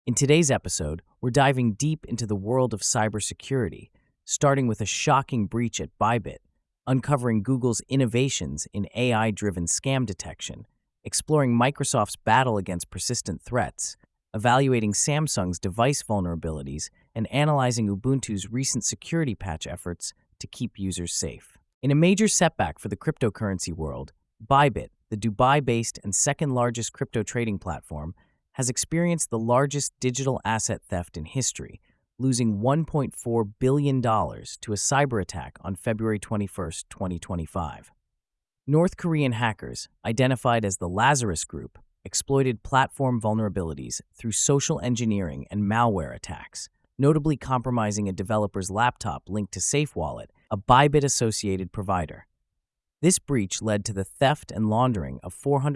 In today's episode, we're diving deep into the world of cybersecurity, starting with a shocking breach at Bybit, uncovering Google's innovations in AI-driven scam detection, exploring Microsoft's battle against persistent threats, evaluating Samsung's device vulnerabilities, and analyzing Ubuntu's recent security patch efforts to keep users safe. In a major setback for the cryptocurrency world, Bybit, the Dubai-based and second-largest crypto trading platform, has experienced the largest digital asset theft in history, losing $1.4 billion to a cyber attack on February 21, 2025. North Korean hackers, identified as the Lazarus Group, exploited platform vulnerabilities through social engineering and malware attacks, notably compromising a developer's laptop linked to SafeWallet, a Bybit-associated provider. This breach led to the theft and laundering of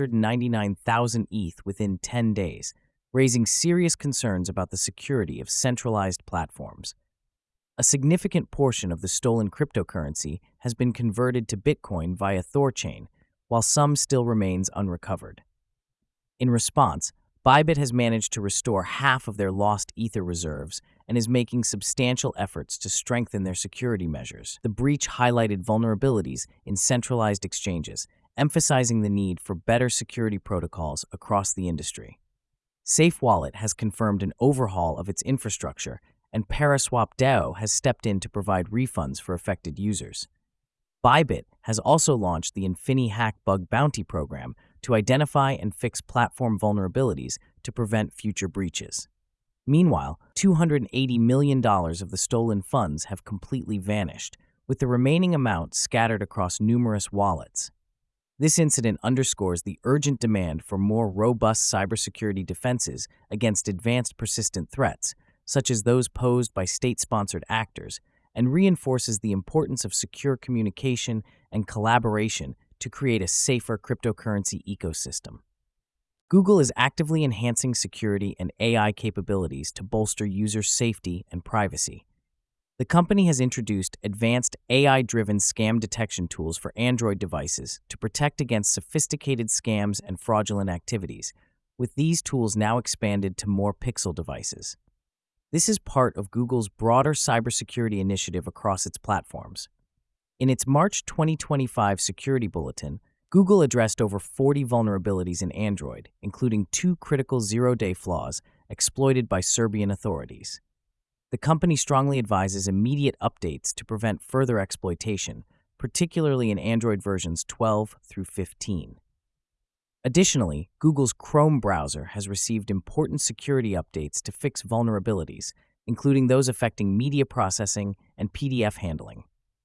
499,000 ETH within 10 days, raising serious concerns about the security of centralized platforms. A significant portion of the stolen cryptocurrency has been converted to Bitcoin via Thorchain, while some still remains unrecovered. In response, Bybit has managed to restore half of their lost Ether reserves and is making substantial efforts to strengthen their security measures. The breach highlighted vulnerabilities in centralized exchanges, emphasizing the need for better security protocols across the industry. SafeWallet has confirmed an overhaul of its infrastructure, and Paraswap DAO has stepped in to provide refunds for affected users. Bybit has also launched the InfiniHack Bug Bounty program to identify and fix platform vulnerabilities to prevent future breaches. Meanwhile, $280 million of the stolen funds have completely vanished, with the remaining amount scattered across numerous wallets. This incident underscores the urgent demand for more robust cybersecurity defenses against advanced persistent threats, such as those posed by state-sponsored actors, and reinforces the importance of secure communication and collaboration to create a safer cryptocurrency ecosystem. Google is actively enhancing security and AI capabilities to bolster user safety and privacy. The company has introduced advanced AI-driven scam detection tools for Android devices to protect against sophisticated scams and fraudulent activities, with these tools now expanded to more Pixel devices. This is part of Google's broader cybersecurity initiative across its platforms. In its March 2025 security bulletin, Google addressed over 40 vulnerabilities in Android, including 2 critical zero-day flaws exploited by Serbian authorities. The company strongly advises immediate updates to prevent further exploitation, particularly in Android versions 12 through 15. Additionally, Google's Chrome browser has received important security updates to fix vulnerabilities, including those affecting media processing and PDF handling.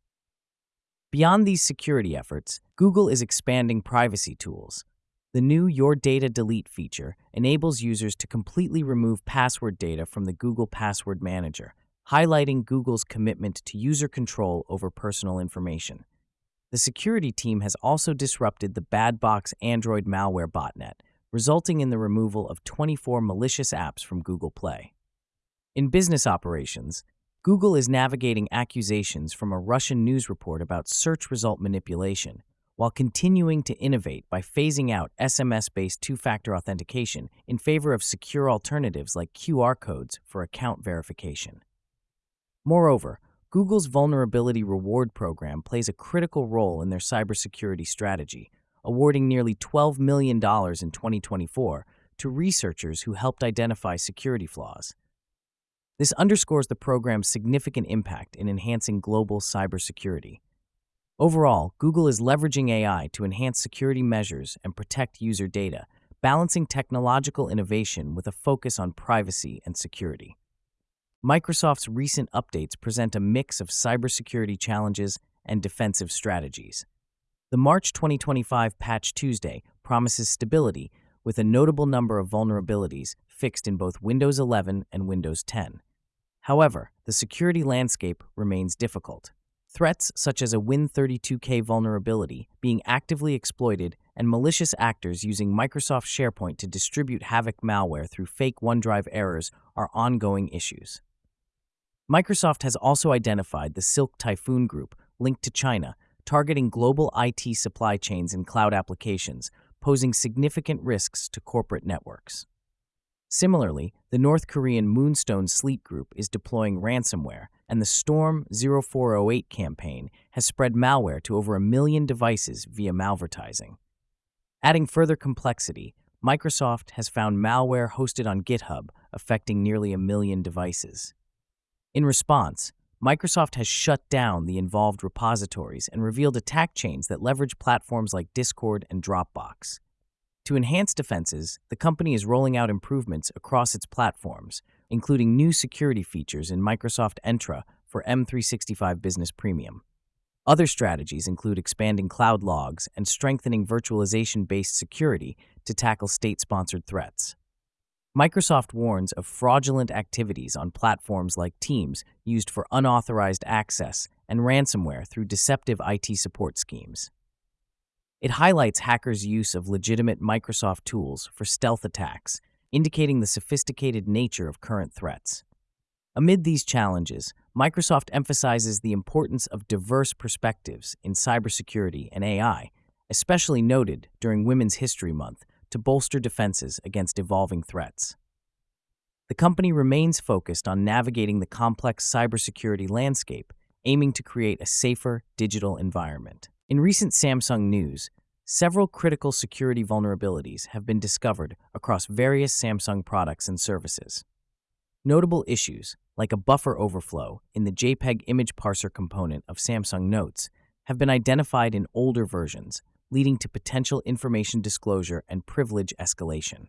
Beyond these security efforts, Google is expanding privacy tools. The new Your Data Delete feature enables users to completely remove password data from the Google Password Manager, highlighting Google's commitment to user control over personal information. The security team has also disrupted the Badbox Android malware botnet, resulting in the removal of 24 malicious apps from Google Play. In business operations, Google is navigating accusations from a Russian news report about search result manipulation, while continuing to innovate by phasing out SMS-based two-factor authentication in favor of secure alternatives like QR codes for account verification. Moreover, Google's Vulnerability Reward Program plays a critical role in their cybersecurity strategy, awarding nearly $12 million in 2024 to researchers who helped identify security flaws. This underscores the program's significant impact in enhancing global cybersecurity. Overall, Google is leveraging AI to enhance security measures and protect user data, balancing technological innovation with a focus on privacy and security. Microsoft's recent updates present a mix of cybersecurity challenges and defensive strategies. The March 2025 Patch Tuesday promises stability, with a notable number of vulnerabilities fixed in both Windows 11 and Windows 10. However, the security landscape remains difficult. Threats such as a Win32k vulnerability being actively exploited and malicious actors using Microsoft SharePoint to distribute Havok malware through fake OneDrive errors are ongoing issues. Microsoft has also identified the Silk Typhoon Group, linked to China, targeting global IT supply chains and cloud applications, posing significant risks to corporate networks. Similarly, the North Korean Moonstone Sleet Group is deploying ransomware, and the Storm 0408 campaign has spread malware to over 1 million devices via malvertising. Adding further complexity, Microsoft has found malware hosted on GitHub affecting nearly 1 million devices. In response, Microsoft has shut down the involved repositories and revealed attack chains that leverage platforms like Discord and Dropbox. To enhance defenses, the company is rolling out improvements across its platforms, including new security features in Microsoft Entra for M365 Business Premium. Other strategies include expanding cloud logs and strengthening virtualization-based security to tackle state-sponsored threats. Microsoft warns of fraudulent activities on platforms like Teams used for unauthorized access and ransomware through deceptive IT support schemes. It highlights hackers' use of legitimate Microsoft tools for stealth attacks, indicating the sophisticated nature of current threats. Amid these challenges, Microsoft emphasizes the importance of diverse perspectives in cybersecurity and AI, especially noted during Women's History Month, to bolster defenses against evolving threats. The company remains focused on navigating the complex cybersecurity landscape, aiming to create a safer digital environment. In recent Samsung news, several critical security vulnerabilities have been discovered across various Samsung products and services. Notable issues, like a buffer overflow in the JPEG image parser component of Samsung Notes, have been identified in older versions, leading to potential information disclosure and privilege escalation.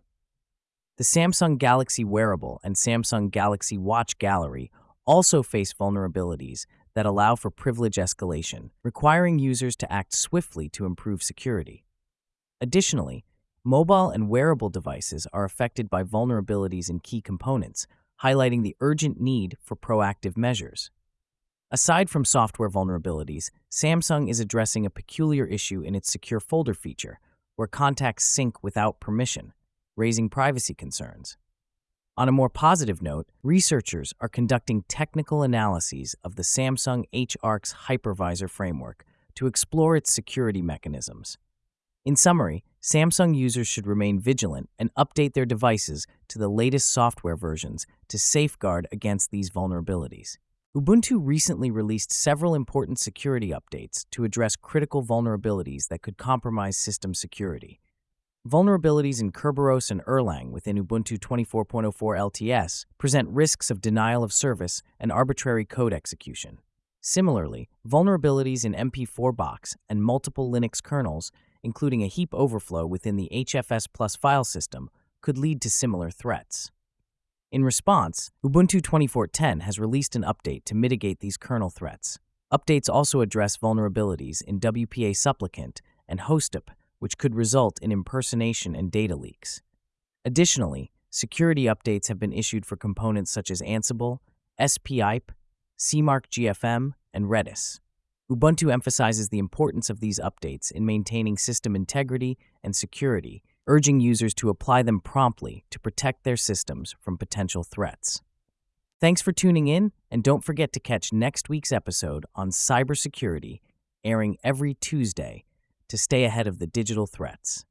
The Samsung Galaxy Wearable and Samsung Galaxy Watch Gallery also face vulnerabilities that allow for privilege escalation, requiring users to act swiftly to improve security. Additionally, mobile and wearable devices are affected by vulnerabilities in key components, highlighting the urgent need for proactive measures. Aside from software vulnerabilities, Samsung is addressing a peculiar issue in its secure folder feature, where contacts sync without permission, raising privacy concerns. On a more positive note, researchers are conducting technical analyses of the Samsung HArcs hypervisor framework to explore its security mechanisms. In summary, Samsung users should remain vigilant and update their devices to the latest software versions to safeguard against these vulnerabilities. Ubuntu recently released several important security updates to address critical vulnerabilities that could compromise system security. Vulnerabilities in Kerberos and Erlang within Ubuntu 24.04 LTS present risks of denial of service and arbitrary code execution. Similarly, vulnerabilities in MP4Box and multiple Linux kernels, including a heap overflow within the HFS Plus file system, could lead to similar threats. In response, Ubuntu 24.10 has released an update to mitigate these kernel threats. Updates also address vulnerabilities in WPA Supplicant and Hostup, which could result in impersonation and data leaks. Additionally, security updates have been issued for components such as Ansible, SPIPE, CMark GFM, and Redis. Ubuntu emphasizes the importance of these updates in maintaining system integrity and security, urging users to apply them promptly to protect their systems from potential threats. Thanks for tuning in, and don't forget to catch next week's episode on cybersecurity, airing every Tuesday, to stay ahead of the digital threats.